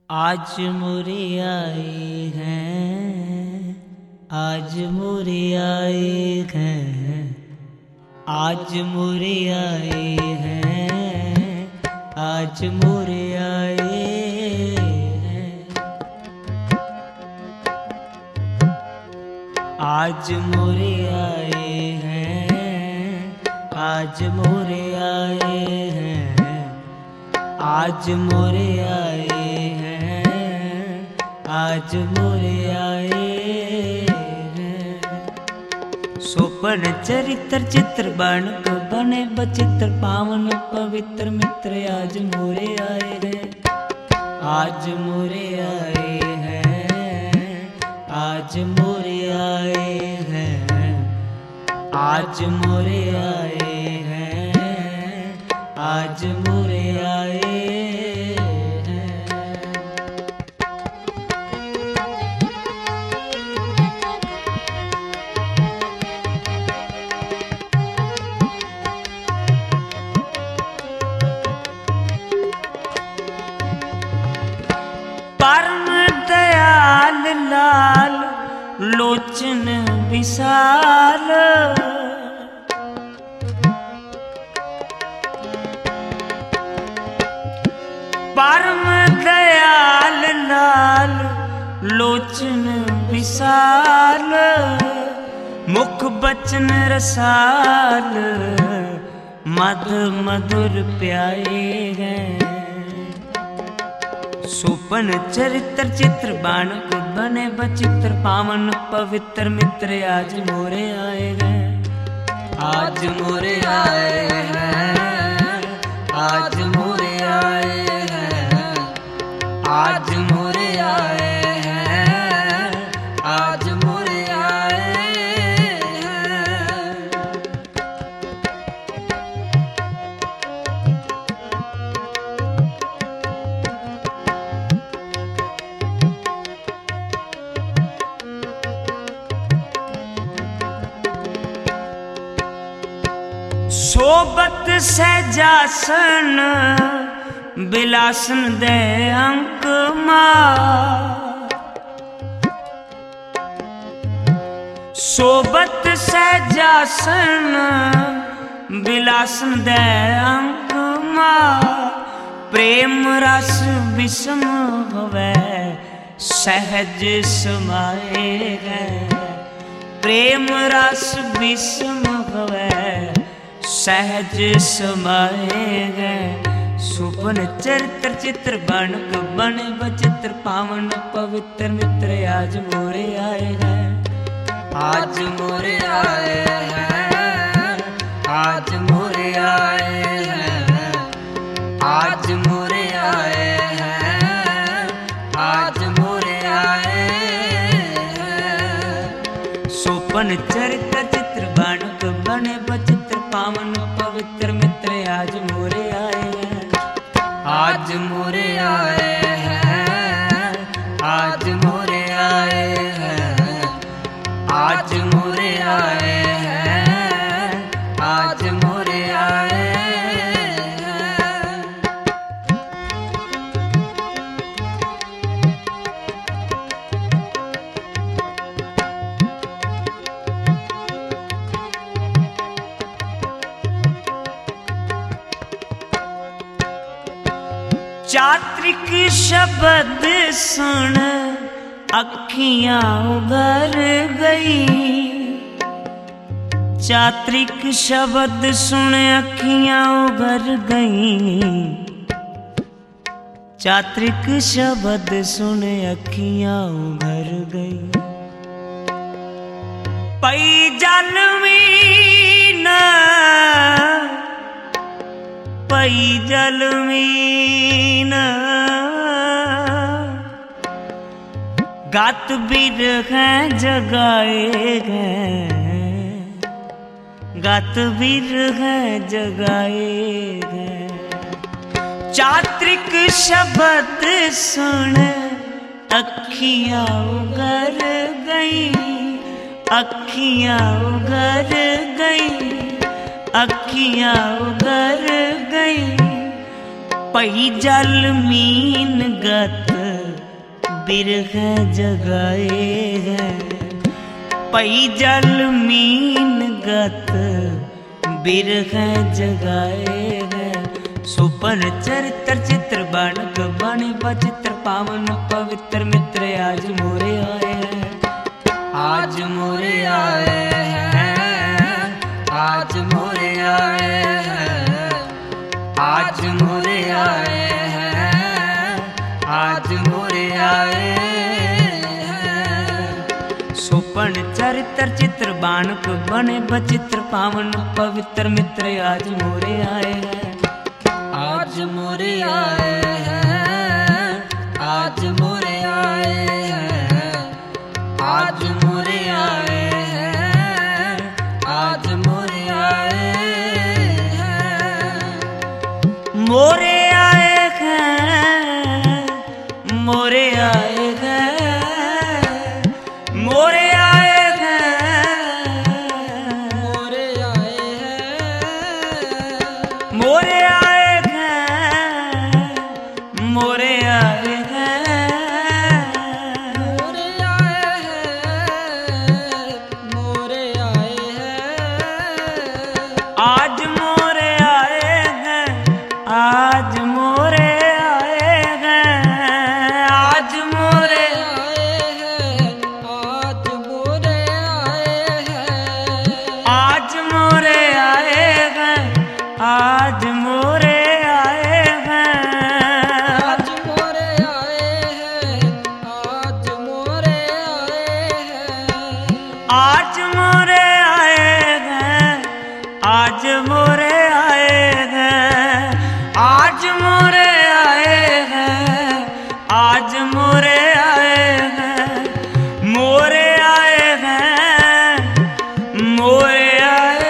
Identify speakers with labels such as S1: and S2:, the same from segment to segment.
S1: आज मोरे आए हैं, आज मोरे आए हैं, आज मोरे आए हैं, आज मोरे आए हैं, आज मोरे आए हैं, आज मोरे आए हैं, आज मोरे आए हैं, आज मोरे आए हैं। सोपन चरित्र चित्र बन बने बचित्र पावन पवित्र मित्र आज मोरे आए हैं, आज मोरे आए हैं, आज मोरे आए हैं, आज मोरे आए हैं, आज मोरे आए हैं। परम दयाल लाल लोचन विशाल, परम दयाल लाल लोचन विशाल, मुख बचन रसाल मद मधुर प्यारे हैं। सोपन चरित्र चित्र बाणक बने बचित्र पावन पवित्र मित्र आज मोरे आए हैं, आज मोरे आए हैं, आज मोरे आए हैं, आज मोरे आए हैं, आज मोरे आए हैं। सोबत सहजासन बिलासन दे अंक मार, सोबत सहजासन बिलासन दे अंक मार, प्रेम रस विषम होवे सहज समाए हैं, प्रेम रस विषम होवे सहज समाए हैं। सुपन चरित्र चित्र बनक बन बचित्र पावन पवित्र मित्र आज मोरे आए हैं, आज मोरे आए हैं, आज मोरे आए हैं, आज मोरे आए हैं, आज मोरे आए हैं। सोपन चरित्र चित्र बनक बने बचित्र पावन पवित्र मित्र आज मोरे आए हैं, आज मोरे आए हैं, आज मोरे आए हैं, आज मोरे आए हैं, आज मोरे आए हैं। चात्रिक शब्द सुन अखियां उघर गई, चात्रिक शब्द सुन अखियां उघर गई, चात्रिक शब्द सुन अखियां उघर गई। पई जल मीना पई जल मीना गात बिरह जगाए हैं, गात बिरह जगाए हैं। चात्रिक शब्द सुन अखियां उघर गई, अखियां उघर गई, अखियां उघर गई। पई जल मीन गत बिरह जगाए हैं। पई जल मीन गत बिरह जगाए हैं। सुपन चरित्र चित्र बाणक बने बचित्र पावन पवित्र मित्र आज मोरे आए हैं। आज मोरे आए हैं। आज मोरे आए हैं। आज मोरे आए हैं। आज मोरे आए हैं। सुपन चरित्र चित्र बाणक बने बचित्र पावन पवित्र मित्र आज मोरे आए हैं। आज मोरे आए हैं। आज मोरे आए हैं। आज मोरे आए हैं। आज मोरे आए हैं। मोरे आए हैं। मोरे आए हैं। मोरे आए हैं। मोरे आए हैं। मोरे आए हैं। मोरे आए हैं। मोरे आए हैं। मोरे आए हैं। आज मोरे आए हैं। आज मोरे आए हैं। आज मोरे आए हैं। आज मोरे आए हैं। आज मोरे आए हैं। आज मोरे आए हैं। आज मोरे आए हैं। आज मोरे आए हैं। आज मोरे आए हैं। आज मोरे आए हैं। आज मोरे आए हैं। आज मोरे आए हैं। मोरे आए हैं। मोरे आए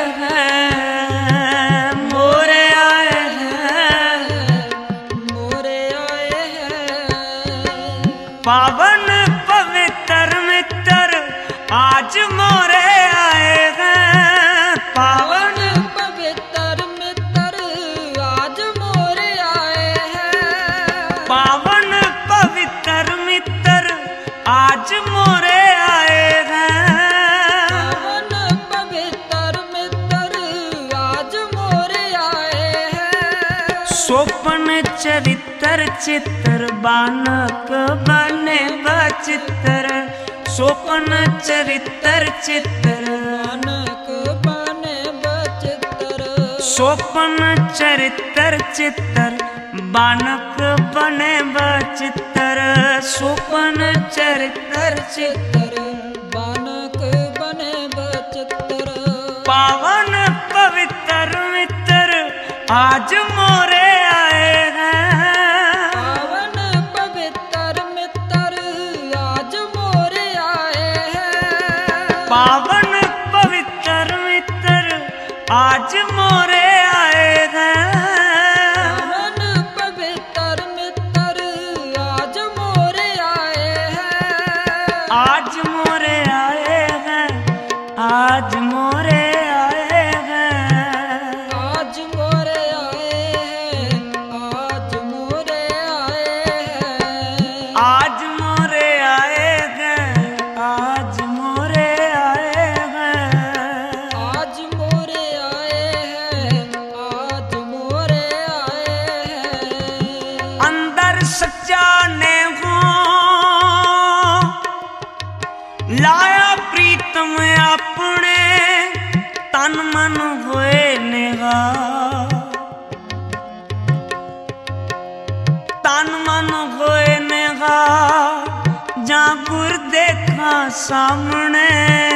S1: हैं। मोरे आए हैं। मोरे आए हैं। पावन पवित्र मित्र आज मोरे आए हैं। पावन पवित्र मित्र आज मोरे आए हैं। पावन पवित्र मित्र आज मोरे आए हैं। पावन पवित्र मित्र आज मोरे आए हैं। सोपन चरित्र चित्र बानक बने बचित्र। सोपन चरित्र चित्र बानक बने बचित्र। सोपन चरित्र चित्र बानक बने बचित्र। सोपन चरित्र चित्र बानक बने बचित्र। पावन पवित्र मित्र आज मोरे आए हैं। पावन पवित्र मित्र आज मोरे आए हैं। पावन पवित्र मित्र आज मोरे आए हैं। पावन पवित्र मित्र आज मोरे आए हैं। आज मोरे आए हैं। आज मोरे आए हैं। आज मोरे आए हैं। आज मोरे आए हैं। आज मोरे आए हैं। आज मोरे आए हैं। आज मोरे आए हैं। आज मोरे आए हैं। अंदर सच्चा ने हो लाया प्रीतम अपने तन मन होए नेहा। तन मन होए नेहा जा गुर देखा सामने।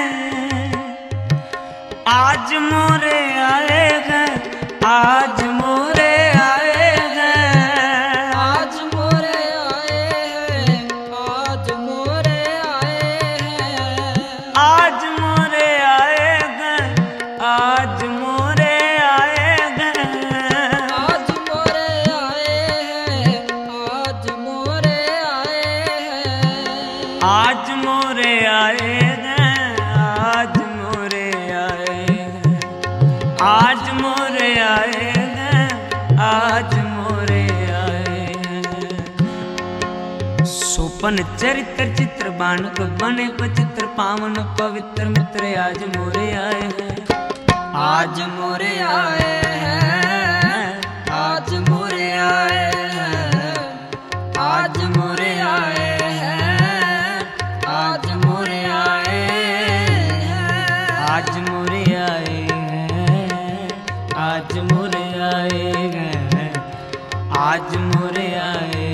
S1: आज मोरे आए हैं। आज मोरे आए हैं। आज मोरे आए हैं। आज मोरे आए हैं। आज मोरे आए हैं। आज मोरे आए हैं। आज मोरे आए हैं। आज मोरे आए हैं। आज मोरे आए हैं। आज मोरे आए हैं। आज मोरे आए हैं। आज मोरे आए हैं। सोपन चरित्र चित्र बानक बने पचित्र पावन पवित्र मित्र आज मोरे आए हैं, आज मोरे आए हैं, आज मोरे आए हैं, आज मोरे आए हैं, आज मोरे आए हैं, आज मोरे आए हैं, आज मोरे आए हैं, आज मोरे आए